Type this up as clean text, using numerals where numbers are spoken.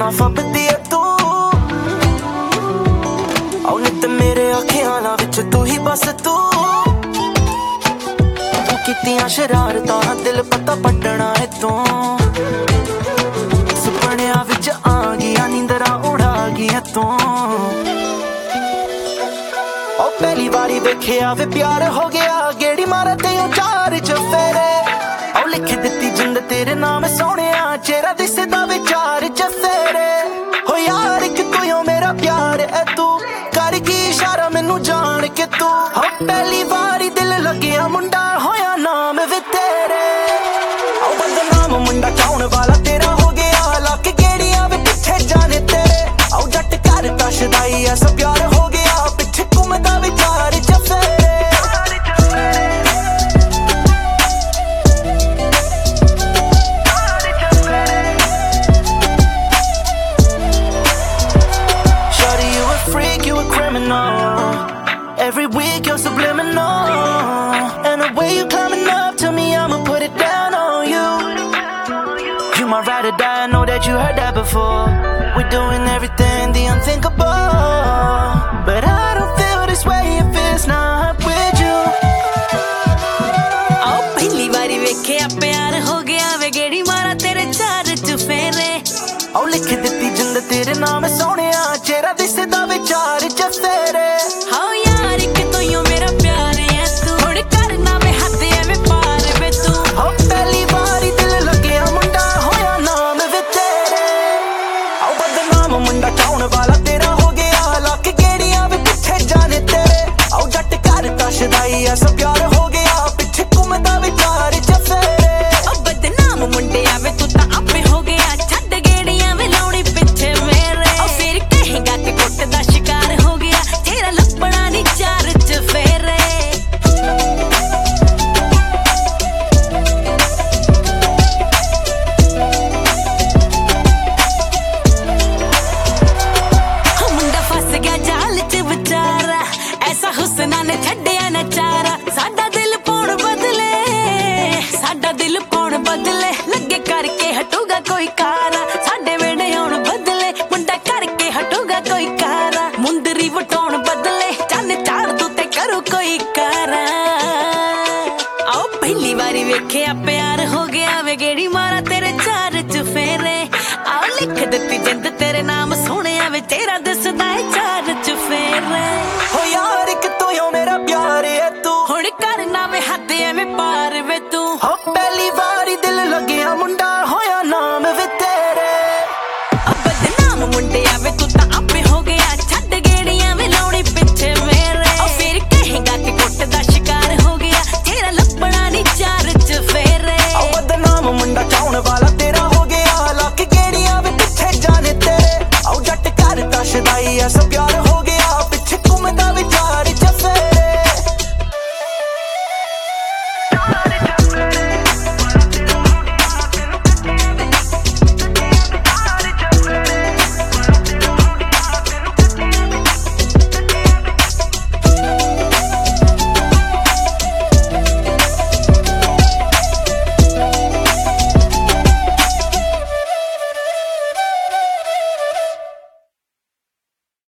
ਨਾ ਫੱਬਦੀ ਐ ਤੂੰ ਆਉ ਨਿੱਤ ਮੇਰੇ ਅੱਖਾਂ ਨਾਲ ਵਿੱਚ ਤੂੰ ਹੀ ਬਸ ਤੂੰ ਕੀਤੀਆਂ ਸ਼ਰਾਰਤਾਂ ਦਿਲ ਪਤਾ ਪਟਣਾ ਹੈ ਤੂੰ ਸੁਪਨਿਆਂ ਵਿੱਚ ਆ ਗਈਆਂ ਨੀਂਦਰਾਂ ਉਡਾ ਗਈਆਂ ਤੂੰ ਉਹ ਪਹਿਲੀ ਵਾਰੀ ਵੇਖਿਆ ਵੇ ਪਿਆਰ ਹੋ ਗਿਆ ਗੇੜੀ ਮਾਰਾ ਤੇ ਉਹ ਚਾਰ ਚਫੇਰੇ ਉਹ ਲਿਖ ਦਿੱਤੀ ਜਿੰਦ ਤੇਰੇ ਨਾਮ ਸੋਹਣਿਆ ਚਿਹਰਾ ਦਿਸਦਾ ਵਿਚਾਰ ਚਫੇਰੇ ਹੋ ਯਾਰ ਇੱਕ ਤੂੰ ਮੇਰਾ ਪਿਆਰ ਐ ਤੂੰ ਕਰ ਕੀ ਇਸ਼ਾਰਾ ਮੈਨੂੰ ਜਾਣ ਕੇ ਤੂੰ ਹੋ ਪਹਿਲੀ ਵਾਰੀ ਦਿਲ ਲੱਗਿਆ ਮੁੰਡਾ ਹੋਇਆ ਨਾਮ ਵੇ ਤੇਰੇ ਉਹ ਬਦਨਾਮ ਮੁੰਡਾ ਚਾਉਣ ਵਾਲਾ ਤੇਰਾ ਹੋ ਗਿਆ ਲੱਕ ਗੇੜੀਆਂ ਵੇ ਪਿੱਛੇ ਜਾਣੇ ਤੇਰੇ ਉਹ ਜੱਟ ਕਰਤਾ ਸ਼ਦਾਈ ਐਸਾ ਪਿਆਰ ਹੋ ਗਿਆ ਪਿੱਛੇ ਘੁੰਮਦਾ ਵਿਚਾਰ ਚਫੇਰੇ Every week you're subliminal, and the way you climbing up to me, I'ma put it down on you. You my ride or die, I know that you heard that before. We're doing everything the unthinkable, but I don't feel this way if it's not with you. आओ पहली बारी वेखे प्यार हो गया वे गेड़ी मारा तेरे चार चुफेरे आओ लिख दित्ती जिंद तेरे नाम सोहणिया चेहरा दिसदा विचार चफेरे हाँ यार एक तो यूं मेरा प्यार है तू थोड़े करना वे हद एवें पार वे तू हो पहली बारी दिल लगया मुंडा होया नाम वे तेरे आओ बदनाम मुंडा चाउण वाला तेरा हो गया लक गेड़ियां वे पिछे जाने तेरे आओ जट करता शदाई ऐसा प्यार हो गया पिछे घुमदा विचार चफेरे ओ बदनाम मुंडे आवे तू तां आपे हो गया छड्ड गेड़ियां वे लाउणी पिछे मेरे ओ फिर कहेगा कि कुट दा शिकार हो गया तेरा लपड़ा नी चार चफेरे मुंडा फस गया जाल च बेचारा ऐसा हुस्ना ने छड्डिया ना चारा साडा दिल पौण बदले साडा दिल पौण बदले लगे करके हटूगा कोई कारा साडे वेड़े आउण बदले मुंडा करके हटूगा कोई कारा मुंदरी वटाउण बदले चन चाड़ दू ते करो कोई कारा आओ पहली बारी वेखिया प्यार हो गया वे गेड़ी मारा तेरे चार चुफेरे आओ लिख दित्ती जिंद तेरे नाम सोहणिया वे तेरा दसदा है चार चुफेरे हो यार एक तू यो मेरा प्यार है तू हुण करना वे हद एवें पार वे तू हो पहली बारी दिल लगया मुंडा होया नाम वे तेरे अब बदनाम मुंडे आवे तू तां आपे हो गया छड्ड गेड़ियां वे लाउणी पिछे मेरे ओ फिर कहेगा कि कुट दा शिकार हो गया तेरा लपड़ा नी चार चफेरे ओ बदनाम मुंडा चाउण वाला तेरा हो गया लक गेड़ियां वे पिछे जाने तेरे ओ जट करता शदाई ऐसा प्यार